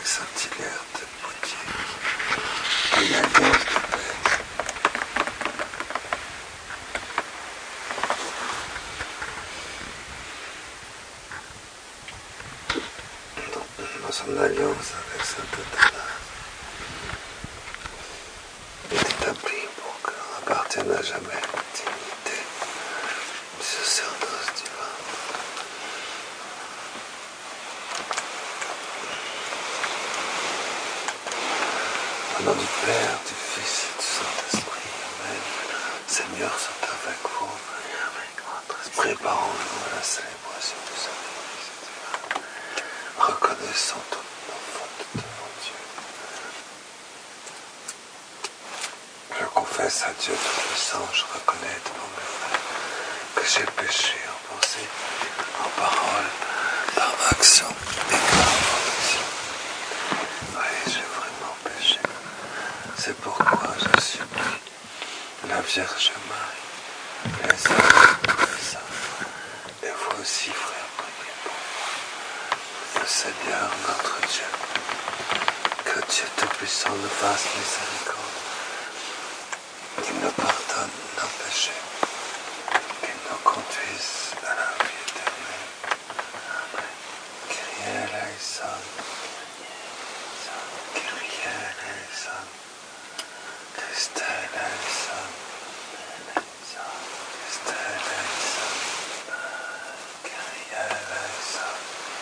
avec Saint-Hilaire de Poitiers, une alliance de paix. Dans son alliance avec Saint Athanase, il est établi pour qu'on appartienne à jamais à la dignité du sacerdoce divin. Au nom du Père, du Fils et du Saint-Esprit, Amen. Seigneur, soit avec vous, et avec votre esprit. Préparons-nous à la célébration du sacrifice divin. Reconnaissons toutes nos fautes devant Dieu. Je confesse à Dieu Tout-Puissant, je reconnais devant mes frères que j'ai péché en pensée, en parole, par action et par omission. Oui, j'ai vraiment péché. C'est pourquoi je supplie la Vierge Marie, les saints, et vous aussi, frères, priez pour moi. Le Seigneur, notre Dieu, que Dieu Tout-Puissant nous fasse miséricorde, qu'il nous pardonne nos péchés, qu'il nous conduise à la vie éternelle. Amen. Kyrie eleison, Kyrie eleison, Christe eleison, Christe eleison, Kyrie eleison,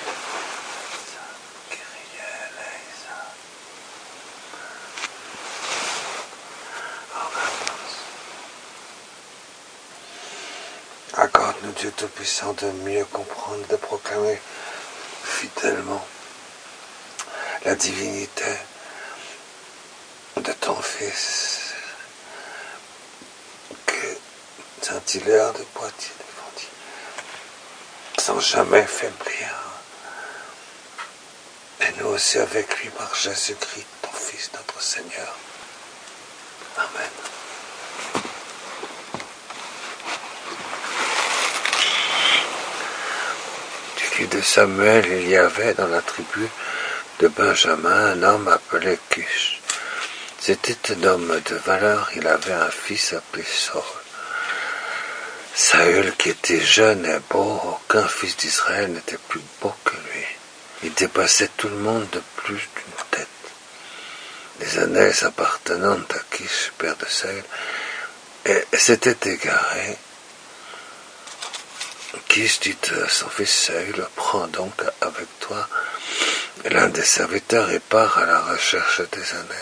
Kyrie eleison. Accorde-nous, Dieu Tout-Puissant, de mieux comprendre, de proclamer fidèlement la divinité de ton Fils, que Saint-Hilaire de Poitiers défendit, sans jamais faiblir. Et nous aussi avec lui, par Jésus-Christ, ton Fils, notre Seigneur. Amen. Du livre de Samuel, il y avait dans la tribu de Benjamin un homme appelé Kish. C'était un homme de valeur, il avait un fils appelé Saul. Saül, qui était jeune et beau, aucun fils d'Israël n'était plus beau que lui. Il dépassait tout le monde de plus d'une tête. Les années appartenant à Kish, père de Saül, s'étaient égarés. Kish dit à son fils Saül, prends donc avec toi l'un des serviteurs et part à la recherche des ânes.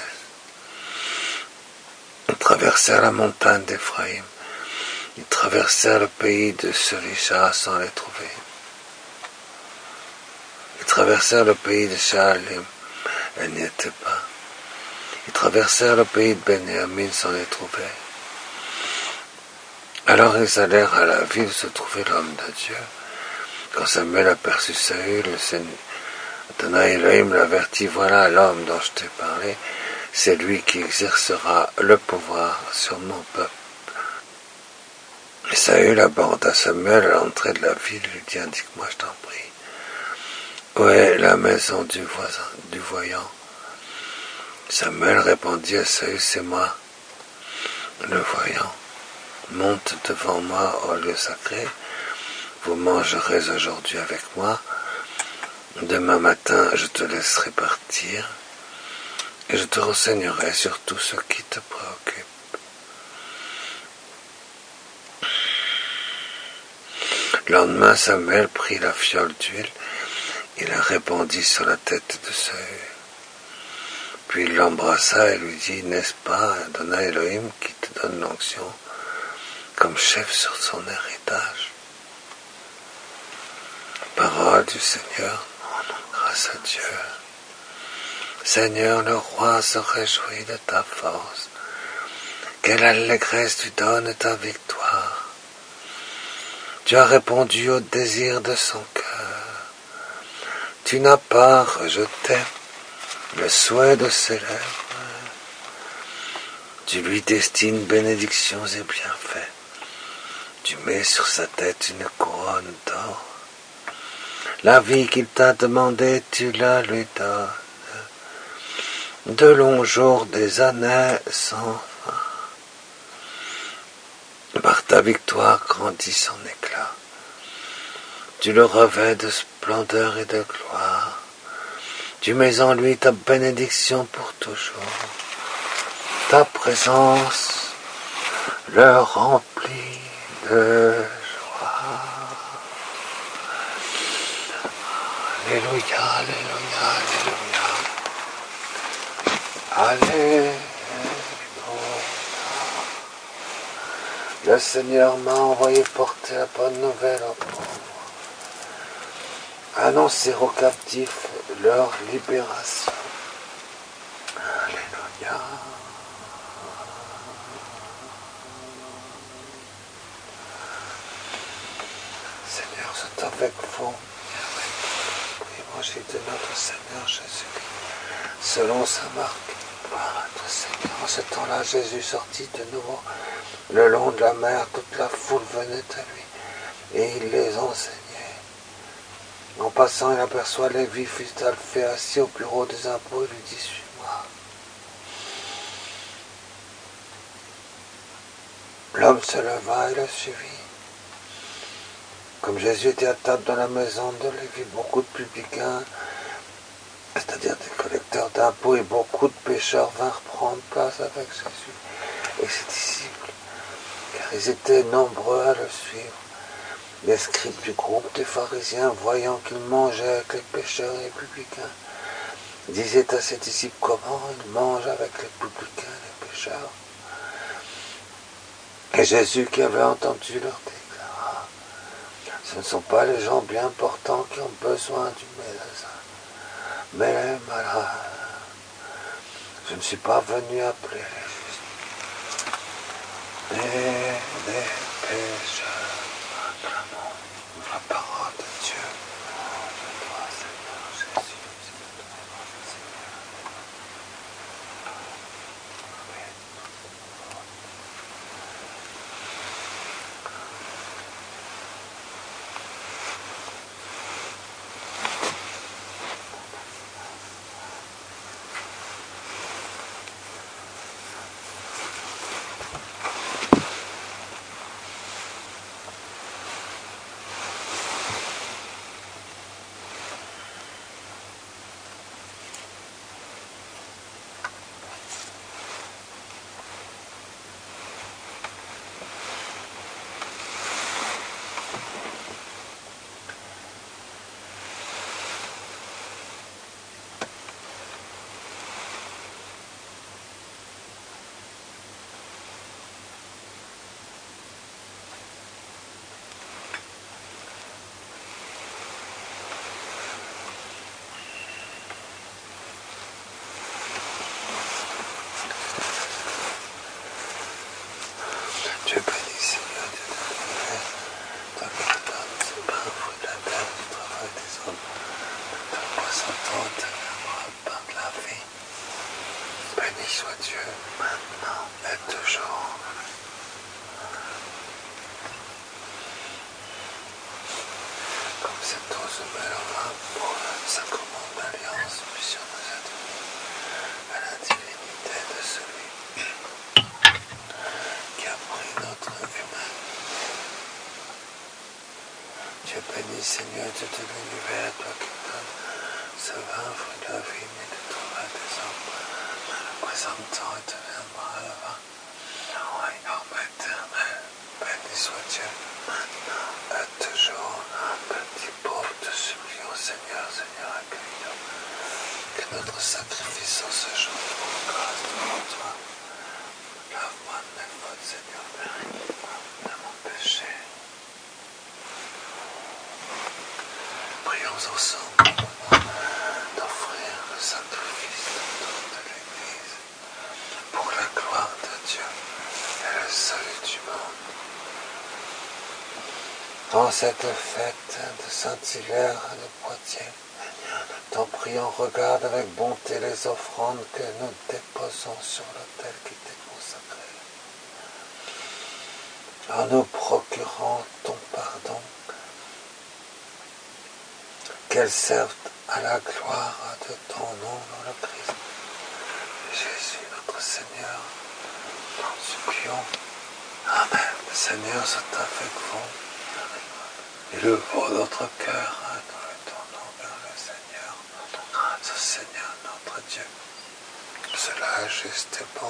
Ils traversèrent la montagne d'Éphraïm. Ils traversèrent le pays de Selisha sans les trouver. Ils traversèrent le pays de Shaalim. Elles n'y étaient pas. Ils traversèrent le pays de Benjamin sans les trouver. Alors ils allèrent à la ville où se trouvait l'homme de Dieu. Quand Samuel aperçut Saül, le Seigneur, Adonai Elohim l'avertit, voilà l'homme dont je t'ai parlé, c'est lui qui exercera le pouvoir sur mon peuple. Et Saül aborda Samuel à l'entrée de la ville et lui dit, indique-moi, je t'en prie, où est la maison du voyant? Samuel répondit à Saül, c'est moi, le voyant. Monte devant moi au lieu sacré, vous mangerez aujourd'hui avec moi, demain matin je te laisserai partir, et je te renseignerai sur tout ce qui te préoccupe. Le lendemain, Samuel prit la fiole d'huile, il la répandit sur la tête de Saül. Puis il l'embrassa et lui dit, n'est-ce pas Adonai Elohim qui te donne l'onction comme chef sur son héritage? Parole du Seigneur, grâce à Dieu. Seigneur, le roi se réjouit de ta force. Quelle allégresse tu donnes ta victoire. Tu as répondu au désir de son cœur. Tu n'as pas rejeté le souhait de ses lèvres. Tu lui destines bénédictions et bienfaits. Tu mets sur sa tête une couronne d'or. La vie qu'il t'a demandée, tu la lui donnes. de longs jours, des années sans fin. Par ta victoire grandit son éclat. Tu le revêts de splendeur et de gloire. Tu mets en lui ta bénédiction pour toujours. Ta présence le remplit de joie. Alléluia, alléluia, alléluia. Alléluia. Le Seigneur m'a envoyé porter la bonne nouvelle aux pauvres, annoncer aux captifs leur libération. Alléluia. Seigneur, c'est avec vous et avec l'évangile de notre Seigneur Jésus-Christ, selon sa marque. Par notre Seigneur. En ce temps-là, Jésus sortit de nouveau le long de la mer. Toute la foule venait à lui et il les enseignait. En passant, il aperçoit Lévi, fils d'Alphée, assis au bureau des impôts. Il lui dit: suis-moi. L'homme se leva et le suivit. Comme Jésus était à table dans la maison de Lévi, beaucoup de publicains, c'est-à-dire des collecteurs d'impôts, et beaucoup de pécheurs vinrent prendre place avec Jésus et ses disciples, car ils étaient nombreux à le suivre. Les scribes du groupe des pharisiens, voyant qu'il mangeait avec les pécheurs et les publicains, disaient à ses disciples: comment il mange avec les publicains et les pécheurs? Et Jésus, qui avait entendu, leur déclara: ce ne sont pas les gens bien portants qui ont besoin du médecin, mais les malades. Je ne suis pas venu appeler les justes, mais les pécheurs. Acclamons la parole de Dieu. De toi, Seigneur Jésus. Dieu béni, Seigneur, Dieu de l'univers, toi qui donnes ce pain, fruit de la terre, du travail des hommes, de ta présentante, de pain de la vie. Béni soit Dieu, maintenant et toujours. Comme cette eau se mêle au vin pour le sacrement de l'alliance, puissions nous être unis à la divinité de celui qui a pris notre humanité. Dieu béni, Seigneur, Dieu de l'univers, toi qui donnes ce vin, fruit de la vie, mais de travail des hommes, présentant et deviendra le vin, le royaume éternel. Béni soit Dieu, maintenant et toujours. Petit pauvre, te supplions, Seigneur, Seigneur, accueille-nous, que notre sacrifice en ce jour trouve grâce devant toi. Lave-moi de mes fautes, Seigneur, purifie-moi de mon péché. Prions ensemble au moment d'offrir le sacrifice de l'Église pour la gloire de Dieu et le salut du monde. En cette fête de Saint-Hilaire de Poitiers, t'en priant, regarde avec bonté les offrandes que nous déposons sur l'autel qui t'est consacré, en nous procurant ton pardon, qu'elles servent à la gloire de ton nom dans le Christ. Seigneur, nous supplions. Amen. Le Seigneur soit avec vous. Élevons notre cœur, nous le tournons vers le Seigneur. Grâce au Seigneur notre Dieu. Cela est juste et bon.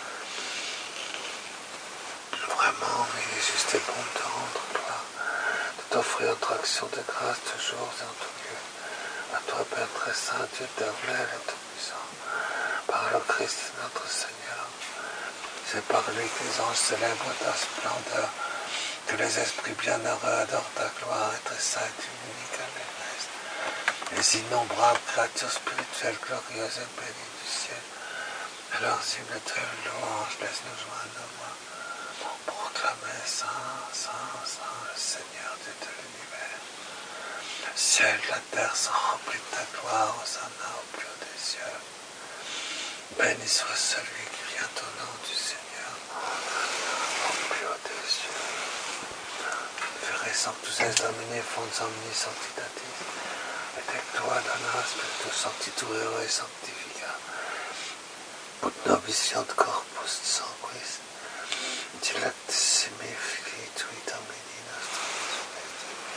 Vraiment, il est juste et bon de rendre gloire, de t'offrir notre action de grâce toujours et en tout lieu. À toi, Père très saint, Dieu éternel et tout-puissant, par le Christ notre Seigneur. C'est par lui que les anges célèbrent ta splendeur, que les esprits bienheureux adorent ta gloire et très sainte et unique à l'Église. Les innombrables créatures spirituelles glorieuses et bénies du ciel, à leurs hymnes de louange, laisse-nous joindre nos voix. Proclamez Saint, Saint, Saint, le Seigneur Dieu de l'univers. Le ciel, la terre sont remplis de ta gloire, Hosanna au plus haut des cieux. Béni soit celui qui vient au nom du Seigneur, au plus haut des cieux. Verrez sanctus Domini, fonds omni sanctitatis, et tectua dona spiritus sanctituero et sanctifica, ut nobis iant corpus sanguis, dilectissimi filii tui Domini nostri,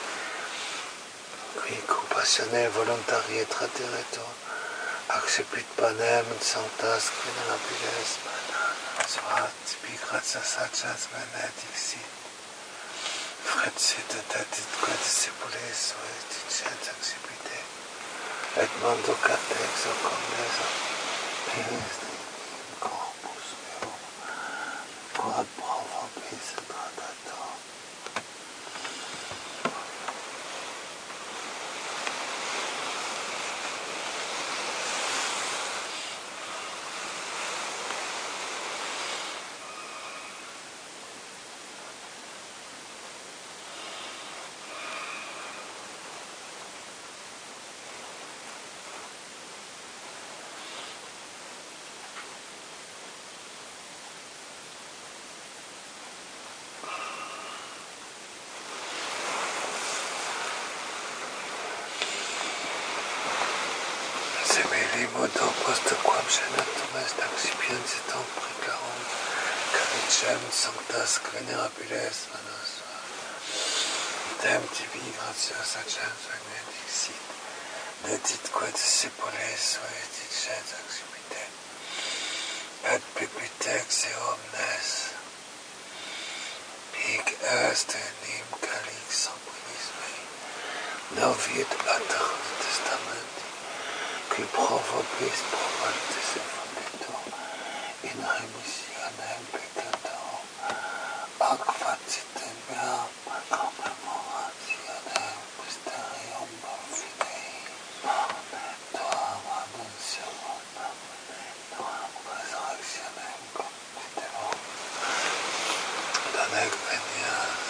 qui compassioné voluntari et trateretur, accipit panem in sanctas venerabilis, soit tibi gratias agias benedixit, frecit et etit quae discipulis soit dicens accipite, et mando catex omnes pires corpus meum, quod pro vobis et tratator. Modo post quam senatum est accipiens et precarum, calicem sanctas venerabiles manos tem tibi gratias agians benedixit, netit quae discipulis soit dicens accipite, et bibliothex et omnes, hic est enim calix sanguinis mei, novit aeternum testamenti, qui pro vobis provaltis et funditur in remissionem peccatorum, ac facite meam commemorationem mysterium fidei, tuam annunciavam tuam resurrectionem confidevam, donec venias.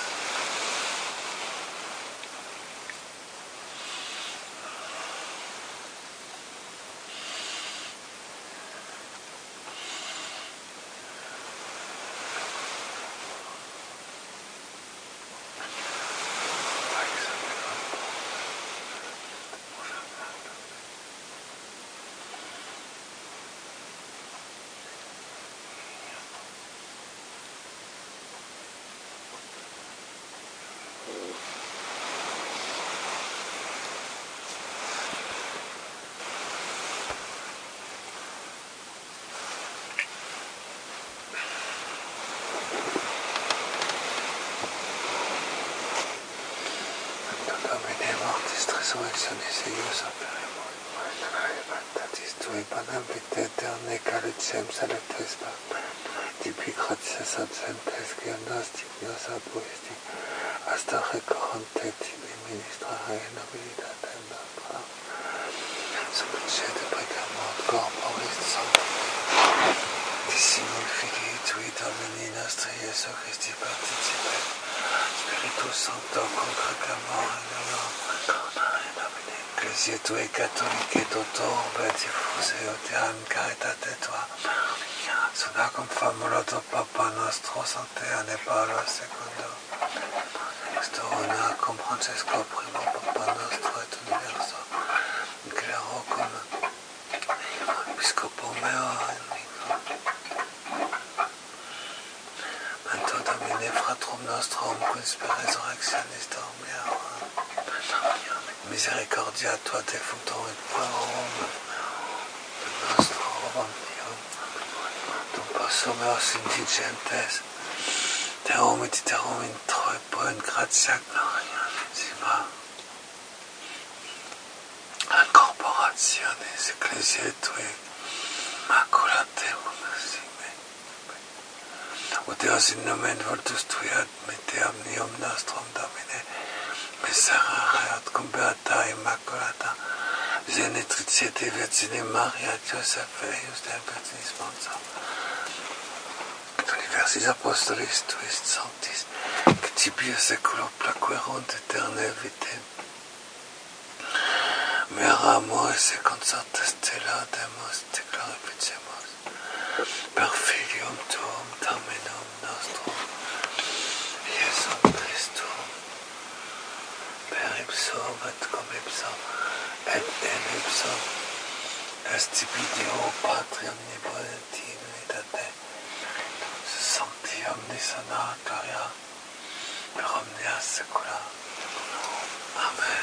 Resurrectionis eius aperimus, levantatis tui panem vitae aeternae calicem salutis tibi gratias absentes qui nos dignos abuisti, hasta recorrente tibi ministrare nobilitatem nostra, subicete precamur corporis sanctissimi filii tui Domini nostri Iesu Christi participet, Spiritus Sancto congregamur in uno Ecclesia tue catholique totorbe diffuse odiam caritate tua, sunacum famuloto Papa nostro Sancte Paolo II, extorunacum Francesco primo Papa nostro et universo, claro cum episcopo meo enrico, nostrum, quis per resurrectionis dormiam, misericordia tua defuntum et parum nostro omnium, dum possum eos indigentes, terum et iterum in troipo in gratia gloria Sima, an corporationis ecclesiae tui, maculaterum sime, ut Deus in nomen voltus tui admitte omnium nostrum Domine, miserere et cum beata immaculata, genetritiae Dei Virgine Maria, Joseph eius Dei Virginis Monsa, et universis apostolis tuis sanctis, que tibia seculo placuerunt aeterne vitae, mera amoris et consortes te laudemus, te glorificemus, per filium tuum Dominum nostrum, Iesum Christum, per ipsum et cum ipsum, et in ipsum, est tibi Deo Patri omnipotenti in unitate, sancti omnis honor gloria, per omnia saecula. Amen.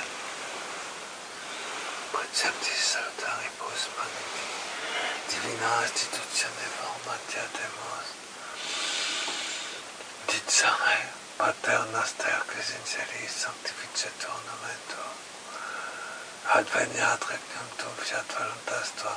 Preceptis salutaribus magni, divina institutione formatia demos, dicere, Pater noster qui in celis sanctificetur nomen tuum, adveniat regnum tuum, fiat voluntas tua,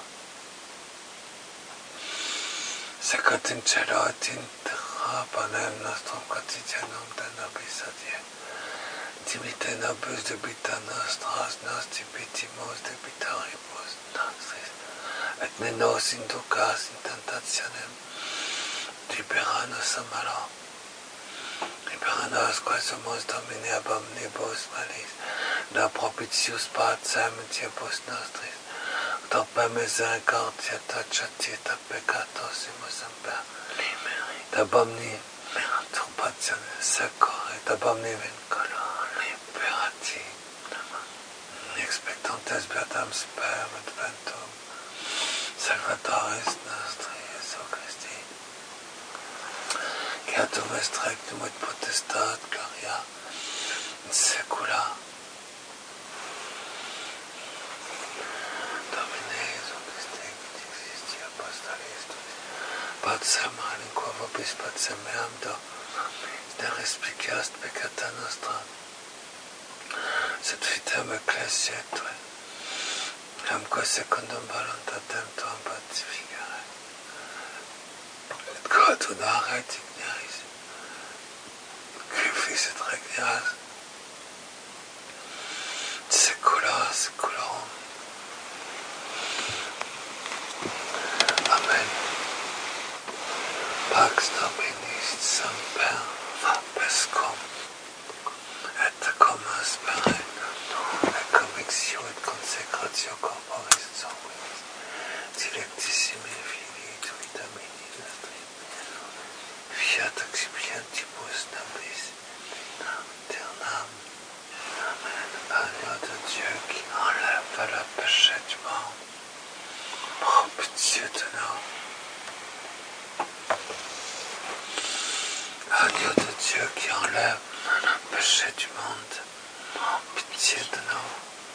secut in cielo et in terra. Panem nostrum quotidianum da nobis hodie, dimite nobis debita nostras, nos debitimus debitoribus nostris, et ne nos inducas in tentationem, libera nos a malo, libera nos quae sumus Domine ab omnibus malis, da propitius pacem diebus nostris, ut per misericordia ta chatieta peccatosimus semper, ab omni turbationem secor, et ab omni vinculo liberati, expectantes beatam sperm et ventum, Salvatoris nostri, Iesu Christi, Creatum est regnum et potestat gloria in saecula. Domine Iesu Christi, qui existi apostolis tuis, pacem relinquo vobis pacem meam do, ne respiciast peccata nostra, sed fitem ecclesiae tue, amque secundum voluntatem tuam pacificare, et coadunare et ignaris, qui fisit regnias, saecula saeculorum. Amen. Pax Domini semper vobiscum, et cum spere, et convictio et consecratio corporis sanguinis, dilectissimi Filii tui Domini nostri, fiat expiantibus nobis, aeternam. Amen. Agneau de Dieu qui enlève le péché du monde, prends pitié de nous. Agneau de Dieu qui enlève le péché du monde, prends pitié de nous.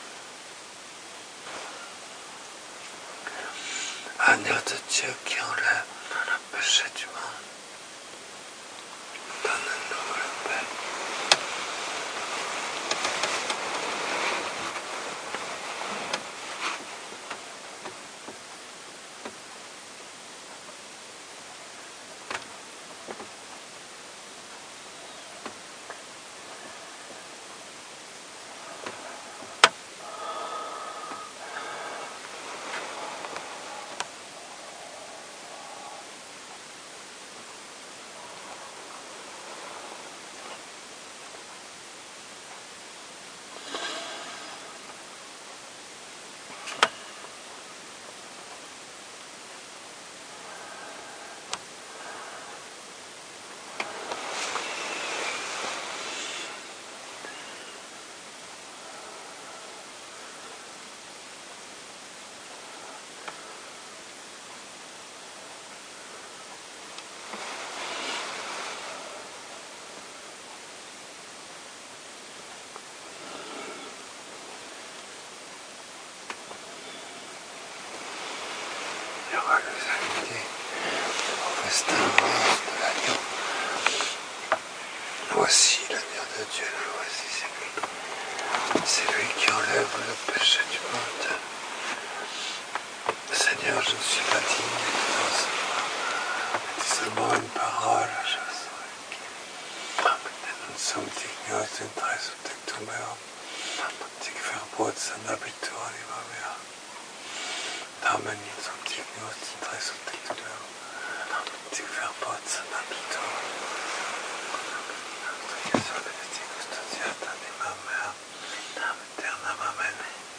Agneau de Dieu qui enlève le péché du monde, donne-nous la paix. y aura les invités au festin de l'agneau. Voici l'agneau de Dieu, voici c'est lui qui enlève le péché du monde. Seigneur, je ne suis pas digne de recevoir. Dis seulement une parole, je serai. Non som dignos intræs tectum meum, tic verbot sanabitur anima mea. Tamen non som dignos intræs tectum meum, tic verbot sanabitur. Anima mea, aeternam amen.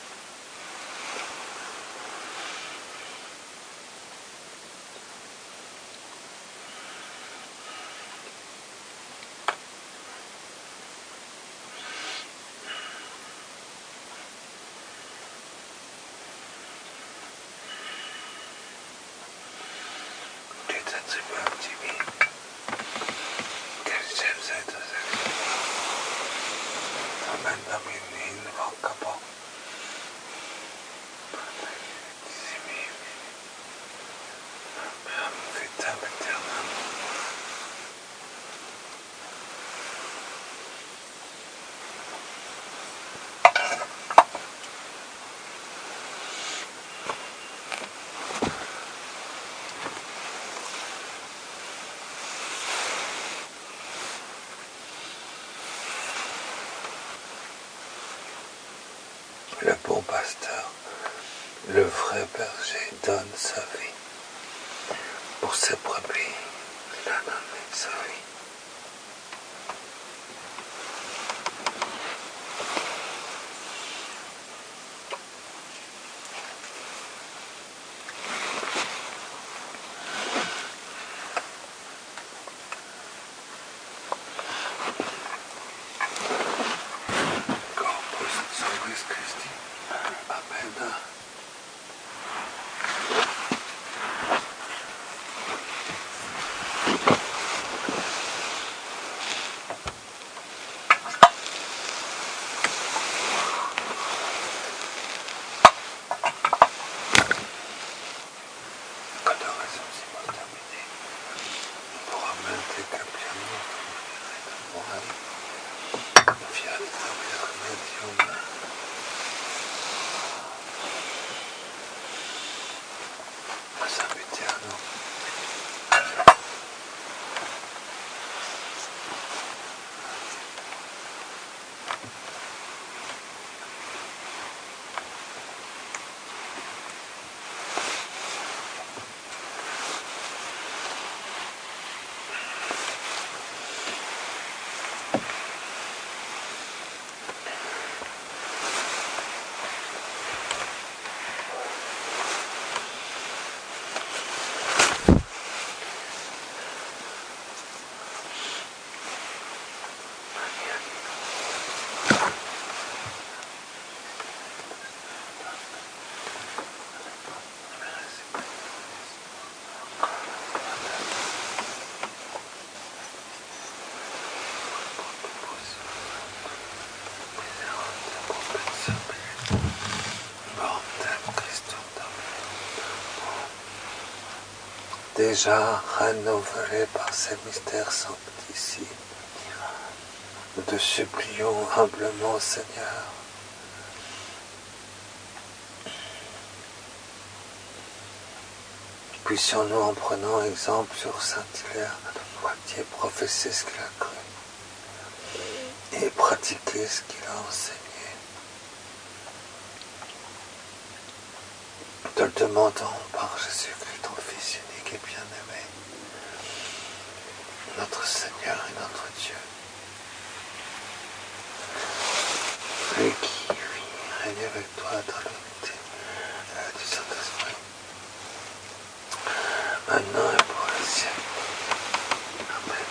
Le bon pasteur, le vrai berger, donne sa vie pour ses brebis. Il a donné sa vie. Corpus Christi Christi. Amen. Adorazione simultanea. Puramente capiamo morali. Fiat medium. Sappiamo. Déjà rénové par ces mystères sanctissimes, nous te supplions humblement, Seigneur, puissions-nous, en prenant exemple sur saint Hilaire de Poitiers, professer ce qu'il a cru et pratiquer ce qu'il a enseigné. Te le demandons par Jésus-Christ, ton Fils unique et bien-aimé, notre Seigneur et notre Dieu, lui qui vit et règne avec toi dans l'unité du Saint-Esprit, maintenant et pour les siècles. Amen.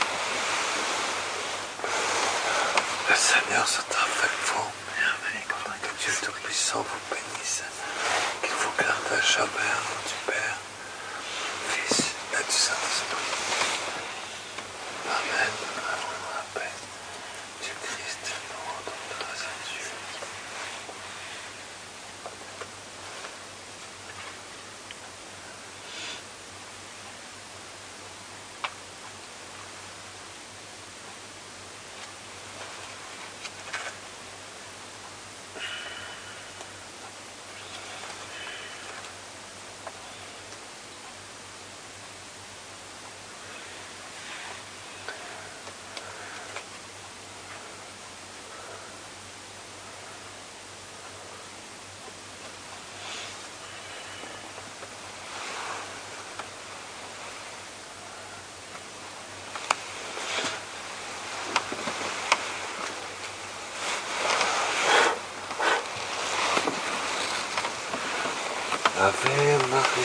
Le Seigneur soit avec vous. Que Dieu Tout-Puissant vous bénisse. Qu'il vous garde à jamais au nom du Père, du Fils et du Saint-Esprit. Amen. Amen. La paix du Christ nous rendons grâce à Dieu.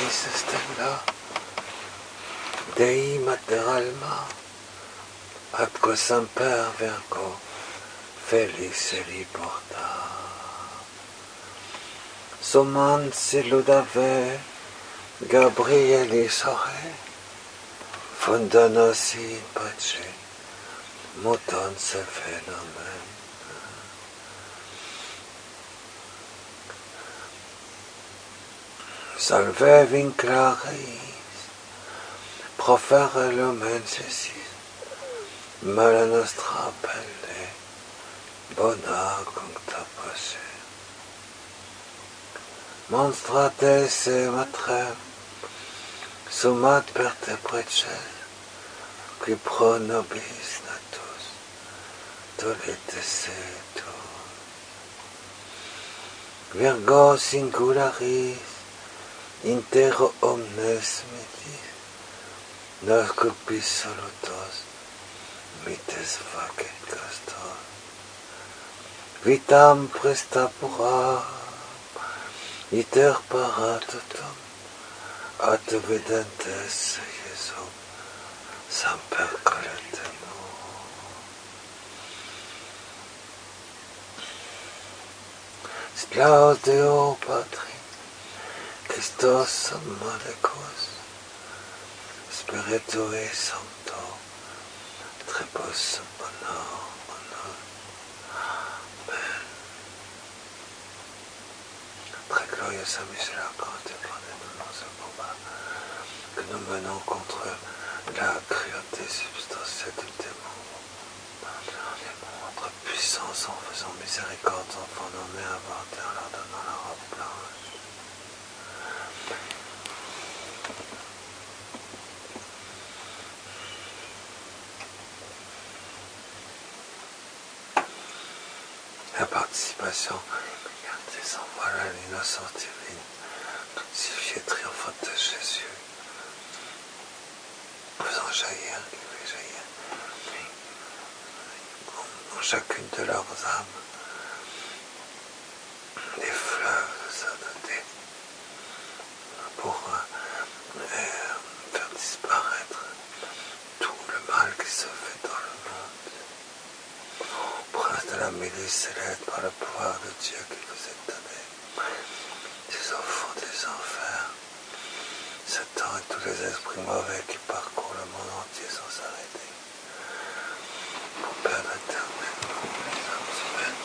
stella, Dei mater alma, atque semper Virgo, felice li porta. Somans ludave, Gabrielis ore, fundanos in pace, mutant se phénomène. Salve vinclaris, profere lumen cessis, mala nostra pelle, bona cuncta pace. Monstrate se matre, sumat per te preces, qui pro nobis natus, tolete se tu. Virgo singularis, inter omnes metis, nos culpis solutos, mites facet castos. Vitam presta pura, iter para totum, at videntes Iesum, semper colletemur. Splau Deo Patri, Christos Malecus, Spiritui Sancto, Tribus Bonheur. Amen. Très glorieux Saint Michel Archange, défendez-nous dans ce combat que nous menons contre la cruauté substantielle du démon. Notre puissance en faisant miséricorde, enfants nommés inventés en leur donnant la robe blanche. La participation immédiate des envois à l'innocence divine, crucifiée triomphante de Jésus, faisant jaillir, qui fait jaillir en chacune de leurs âmes des fleuves de sainteté pour faire disparaître tout le mal qui se fait dans le monde. Prince de la milice céleste, par le pouvoir de Dieu qui vous est donné, des enfants des enfers, Satan et tous les esprits mauvais qui parcourent le monde entier sans s'arrêter, pour perdre éternellement les âmes humaines.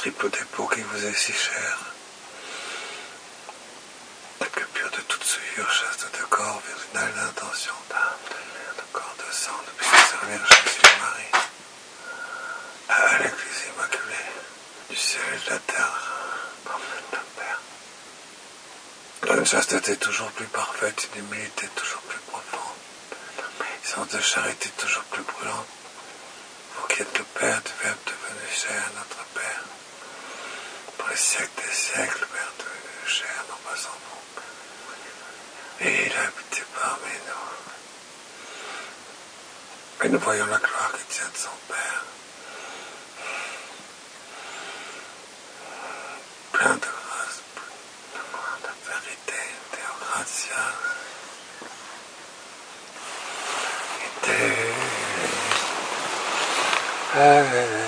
triple dépôt qui vous est si cher. Et que pur de toute souillure, chasse de deux corps, virginale d'intention d'âme, de l'air, de corps, de sang, depuis que servir Jésus Marie, à l'Église immaculée, du ciel et de la terre, promène le Père. Dans une chasteté toujours plus parfaite, une humilité toujours plus profonde, une sens de charité toujours plus brûlante, vous qui êtes le Père du Verbe devenu chair, notre Père, pour les siècles des siècles, le Père devenu chair, non pas sans vous. Et il a habité parmi nous. Et nous voyons la gloire qui tient de son Père. Plein de grâce, plein de vérité, Deo gratia. Et